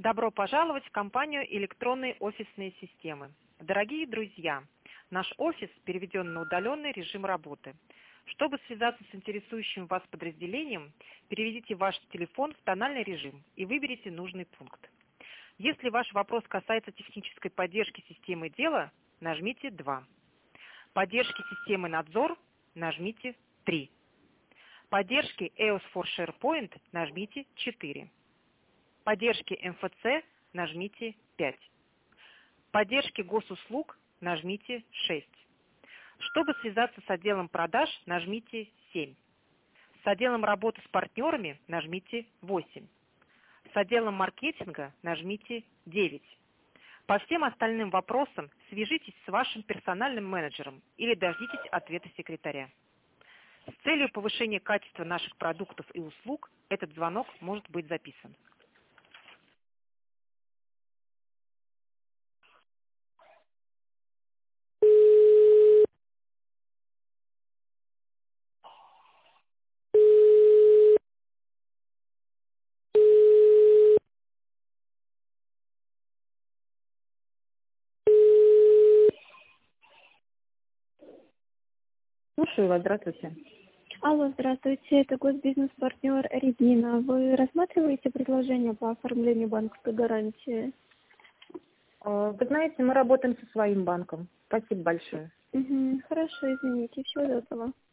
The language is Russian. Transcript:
Добро пожаловать в компанию «Электронные офисные системы». Дорогие друзья, наш офис переведен на удаленный режим работы. Чтобы связаться с интересующим вас подразделением, переведите ваш телефон в тональный режим и выберите нужный пункт. Если ваш вопрос касается технической поддержки системы дела, нажмите 2. Поддержки системы надзор нажмите 3. Поддержки EOS for SharePoint нажмите 4. Поддержки МФЦ нажмите 5. Поддержки госуслуг нажмите 6. Чтобы связаться с отделом продаж, нажмите 7. С отделом работы с партнерами нажмите 8. С отделом маркетинга нажмите 9. По всем остальным вопросам свяжитесь с вашим персональным менеджером или дождитесь ответа секретаря. С целью повышения качества наших продуктов и услуг этот звонок может быть записан. Слушаю вас, здравствуйте. Алло, здравствуйте, это госбизнес-партнер Регина. Вы рассматриваете предложение по оформлению банковской гарантии? Вы знаете, мы работаем со своим банком. Спасибо большое. Хорошо, извините, всего доброго.